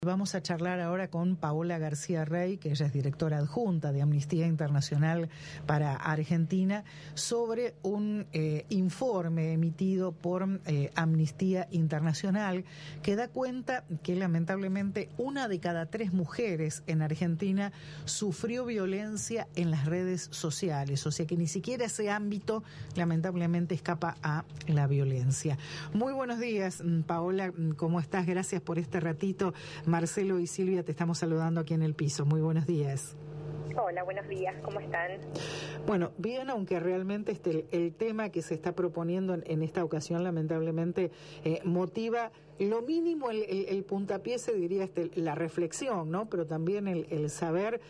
Vamos a charlar ahora con Paola García Rey, que ella es directora adjunta de Amnistía Internacional para Argentina, sobre un informe emitido por Amnistía Internacional que da cuenta que lamentablemente 1 de cada 3 mujeres en Argentina sufrió violencia en las redes sociales, o sea que ni siquiera ese ámbito lamentablemente escapa a la violencia. Muy buenos días, Paola, ¿cómo estás? Gracias por este ratito. Marcelo y Silvia, te estamos saludando aquí en el piso. Muy buenos días. Hola, buenos días, ¿cómo están? Bueno, bien, aunque realmente el tema que se está proponiendo en esta ocasión lamentablemente motiva lo mínimo, el puntapié, se diría, la reflexión, ¿no? Pero también el saber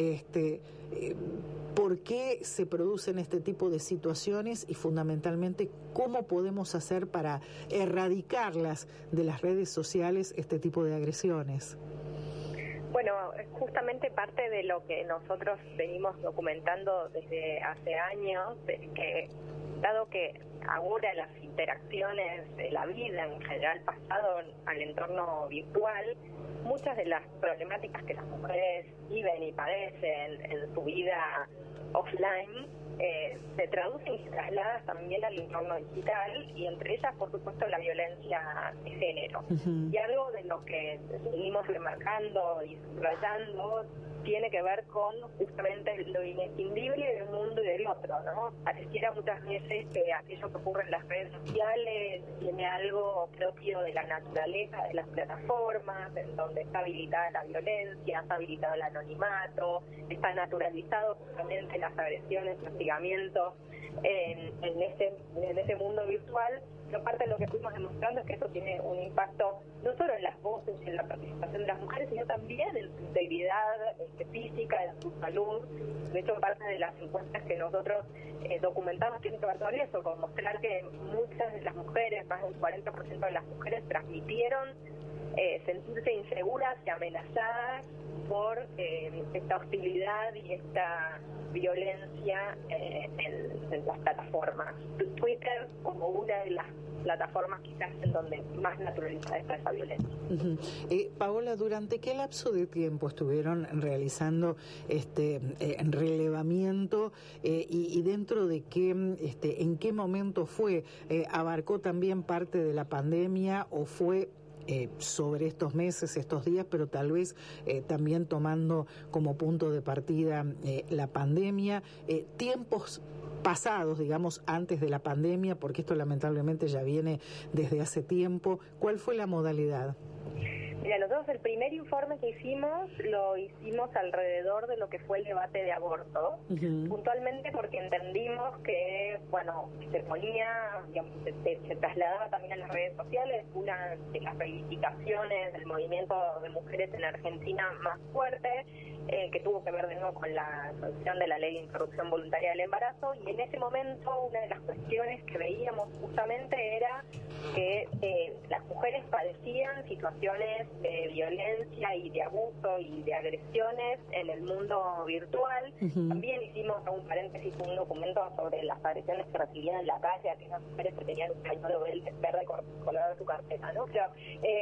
por qué se producen este tipo de situaciones y fundamentalmente cómo podemos hacer para erradicarlas de las redes sociales, este tipo de agresiones. Bueno, justamente parte de lo que nosotros venimos documentando desde hace años es que, dado que ahora las interacciones de la vida en general pasado al entorno virtual, muchas de las problemáticas que las mujeres viven y padecen en su vida offline se traducen y se trasladan también al entorno digital, y entre ellas, por supuesto, la violencia de género. Y algo de lo que seguimos remarcando y subrayando tiene que ver con justamente lo inescindible de un mundo y del otro, ¿no? Pareciera muchas veces que aquello que ocurre en las redes sociales tiene algo propio de la naturaleza de las plataformas, en donde está habilitada la violencia, está habilitado el anonimato, está naturalizado justamente las agresiones, los hostigamientos en ese mundo virtual. Pero parte de lo que fuimos demostrando es que eso tiene un impacto no solo en las voces y en la participación de las mujeres, sino también en su integridad física, en su salud. De hecho, parte de las encuestas que nosotros documentamos tiene que ver con eso, con mostrar que muchas de las mujeres, más del 40% de las mujeres, transmitieron sentirse inseguras y amenazadas por esta hostilidad y esta violencia en las plataformas. Twitter como una de las plataformas quizás en donde más naturalizada está esa violencia. Paola, ¿durante qué lapso de tiempo estuvieron realizando relevamiento y dentro de qué, en qué momento fue? ¿Abarcó también parte de la pandemia o fue sobre estos meses, estos días, pero tal vez también tomando como punto de partida la pandemia, tiempos pasados, digamos, antes de la pandemia, porque esto lamentablemente ya viene desde hace tiempo? ¿Cuál fue la modalidad? Mira, nosotros el primer informe que hicimos lo hicimos alrededor de lo que fue el debate de aborto, puntualmente porque entendimos que, bueno, se ponía, digamos, se trasladaba también a las redes sociales una de las reivindicaciones del movimiento de mujeres en Argentina más fuerte, que tuvo que ver de nuevo con la sanción de la ley de interrupción voluntaria del embarazo, y en ese momento una de las cuestiones que veíamos justamente era que las mujeres padecían situaciones de violencia y de abuso y de agresiones en el mundo virtual. También hicimos, un paréntesis, un documento sobre las agresiones que recibían en la calle, aquellas mujeres que tenían un pañuelo verde colgado en su carpeta, ¿no? Pero,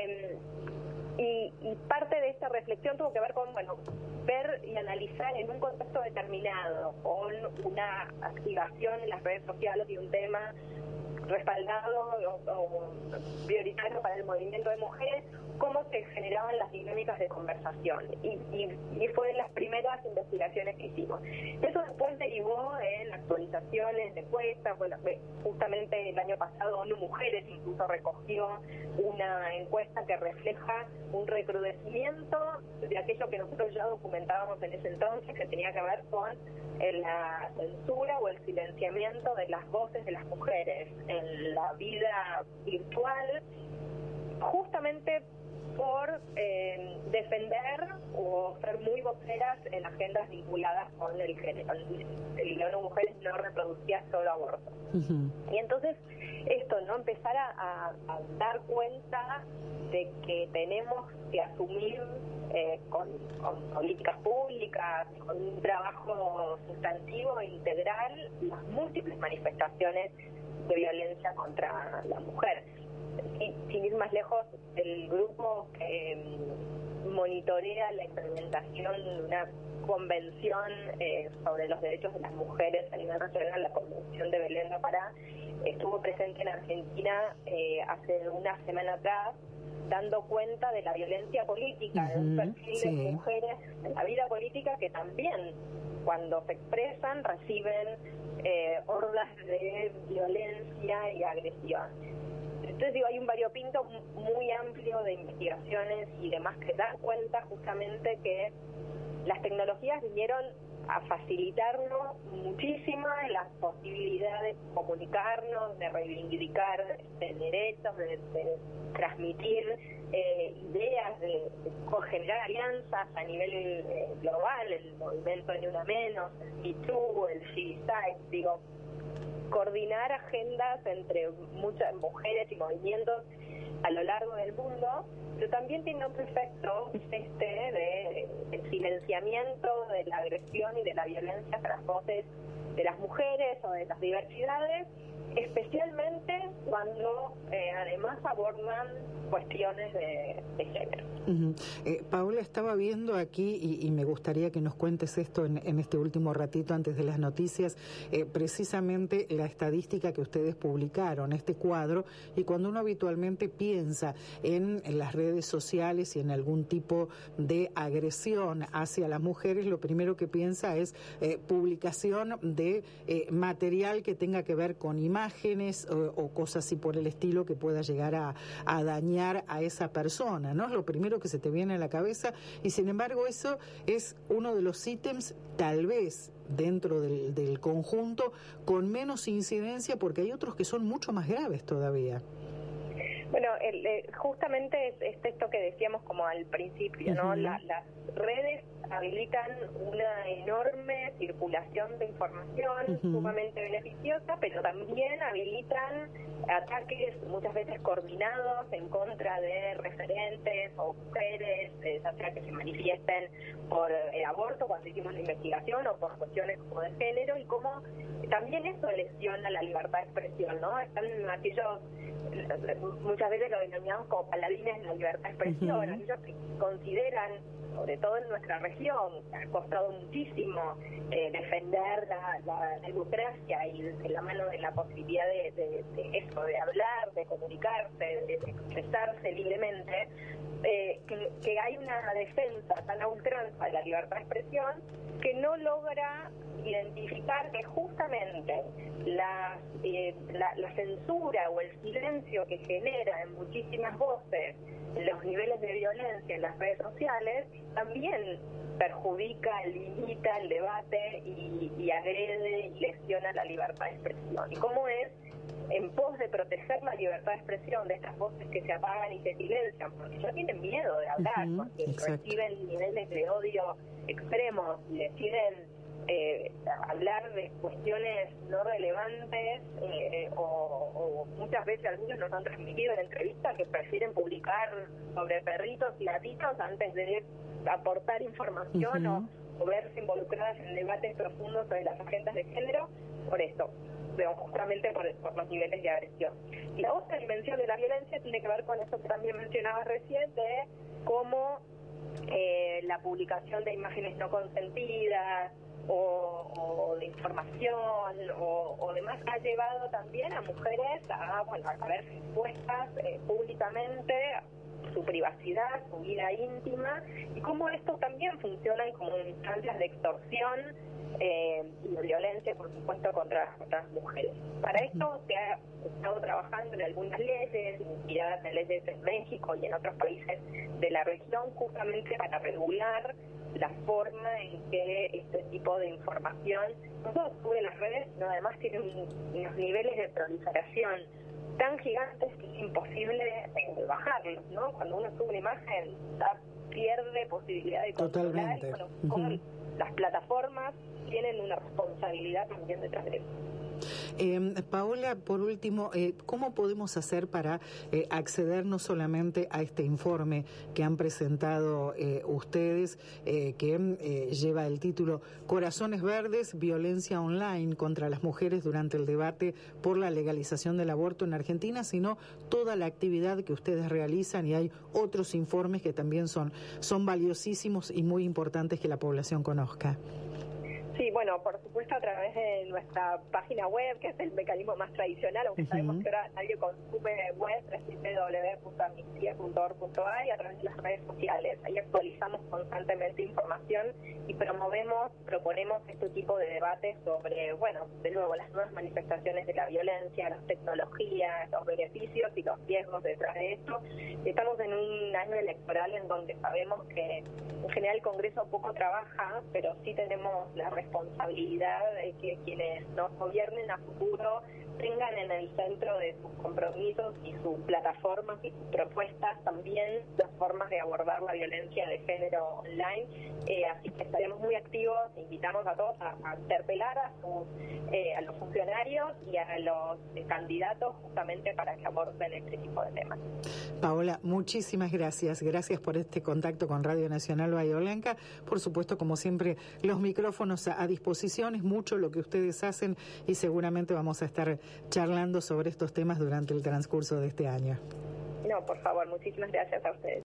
y parte de esta reflexión tuvo que ver con, bueno, ver y analizar en un contexto determinado, con una activación en las redes sociales y un tema respaldado o prioritario para el movimiento de mujeres, cómo se generaban las dinámicas de conversación. Y fue de las primeras investigaciones que hicimos. Eso después derivó en actualizaciones de encuestas. Bueno, justamente el año pasado ONU Mujeres incluso recogió una encuesta que refleja un recrudecimiento de aquello que nosotros ya documentábamos en ese entonces, que tenía que ver con la censura o el silenciamiento de las voces de las mujeres en la vida virtual, justamente por defender o ser muy voceras en agendas vinculadas con el género. El ONU Mujeres no reproducía solo aborto. Y entonces esto, ¿no? Empezar a dar cuenta de que tenemos que asumir con políticas públicas, con un trabajo sustantivo e integral, las múltiples manifestaciones de violencia contra la mujer. Y sin ir más lejos, el grupo que monitorea la implementación de una convención sobre los derechos de las mujeres a nivel nacional, la Convención de Belén do Pará. Estuvo presente en Argentina hace una semana atrás, dando cuenta de la violencia política, de un perfil de mujeres en la vida política que también, cuando se expresan, reciben hordas de violencia y agresión. Entonces, digo, hay un variopinto muy amplio de investigaciones y demás que dan cuenta justamente que las tecnologías vinieron a facilitarnos muchísimo las posibilidades de comunicarnos, de reivindicar derechos, de transmitir ideas, de generar alianzas a nivel global, el movimiento Ni Una Menos, el Me Too, el She Decides, digo, coordinar agendas entre muchas mujeres y movimientos a lo largo del mundo, pero también tiene otro efecto, de el silenciamiento de la agresión y de la violencia hacia las voces de las mujeres o de las diversidades, especialmente cuando además abordan cuestiones de género. Paola, estaba viendo aquí, y me gustaría que nos cuentes esto en este último ratito antes de las noticias, precisamente la estadística que ustedes publicaron, este cuadro, y cuando uno habitualmente piensa en las redes sociales y en algún tipo de agresión hacia las mujeres, lo primero que piensa es publicación de material que tenga que ver con imágenes o cosas así por el estilo que pueda llegar a dañar a esa persona, ¿no? Es lo primero que se te viene a la cabeza, y sin embargo eso es uno de los ítems, tal vez dentro del conjunto, con menos incidencia, porque hay otros que son mucho más graves todavía. Bueno, justamente es esto que decíamos como al principio, ¿no? Las redes habilitan una enorme circulación de información sumamente beneficiosa, pero también habilitan ataques muchas veces coordinados en contra de referentes o mujeres, ya sea que se manifiesten por el aborto cuando hicimos la investigación o por cuestiones como de género, y cómo también eso lesiona la libertad de expresión, ¿no? Están aquellos, muchas veces lo denominamos como paladines de la libertad de expresión, aquellos que consideran, sobre todo en nuestra región, ha costado muchísimo defender la democracia y de la mano de la posibilidad de eso, de hablar, de comunicarse, de expresarse libremente, que hay una defensa tan a ultranza de la libertad de expresión que no logra identificar que justamente la censura o el silencio que genera en muchísimas voces los niveles de violencia en las redes sociales también perjudica, limita el debate y agrede y lesiona la libertad de expresión. Y cómo es, en pos de proteger la libertad de expresión de estas voces que se apagan y se silencian, porque ya tienen miedo de hablar, porque reciben niveles de odio extremos y deciden hablar de cuestiones no relevantes, o muchas veces algunos nos han transmitido en entrevistas que prefieren publicar sobre perritos y gatitos antes de aportar información o verse involucradas en debates profundos sobre las agendas de género, por esto, justamente por los niveles de agresión. Y la otra dimensión de la violencia tiene que ver con eso que también mencionabas recién, de cómo la publicación de imágenes no consentidas o de información o demás ha llevado también a mujeres a verse expuestas públicamente, su privacidad, su vida íntima, y cómo esto también funciona como instancias de extorsión y de violencia, por supuesto, contra las mujeres. Para esto se ha estado trabajando en algunas leyes, inspiradas en leyes en México y en otros países de la región, justamente para regular la forma en que este tipo de información no solo sube en las redes, sino además tiene unos niveles de proliferación tan gigantes que es imposible bajarlos, ¿no? Cuando uno sube una imagen, pierde posibilidad de controlar. Las plataformas tienen una responsabilidad también detrás de eso. Paola, por último, ¿cómo podemos hacer para acceder no solamente a este informe que han presentado ustedes, que lleva el título Corazones Verdes, violencia online contra las mujeres durante el debate por la legalización del aborto en Argentina, sino toda la actividad que ustedes realizan, y hay otros informes que también son valiosísimos y muy importantes que la población conozca? Sí, bueno, por supuesto a través de nuestra página web, que es el mecanismo más tradicional, aunque sabemos que ahora nadie consume web, www.amnistía.org.ar, y a través de las redes sociales. Ahí actualizamos constantemente información y proponemos este tipo de debates sobre, bueno, de nuevo, las nuevas manifestaciones de la violencia, las tecnologías, los beneficios y los riesgos detrás de esto. Estamos en un año electoral en donde sabemos que en general el Congreso poco trabaja, pero sí tenemos la responsabilidad de que quienes nos gobiernen a futuro tengan en el centro de sus compromisos y sus plataformas y sus propuestas también las formas de abordar la violencia de género online. Así que estaremos muy activos, invitamos a todos a interpelar a los funcionarios y a los candidatos justamente para que aborden este tipo de temas. Paola, muchísimas gracias. Gracias por este contacto con Radio Nacional Bahía Blanca. Por supuesto, como siempre, los micrófonos a disposición. Es mucho lo que ustedes hacen y seguramente vamos a estar charlando sobre estos temas durante el transcurso de este año. No, por favor, muchísimas gracias a ustedes.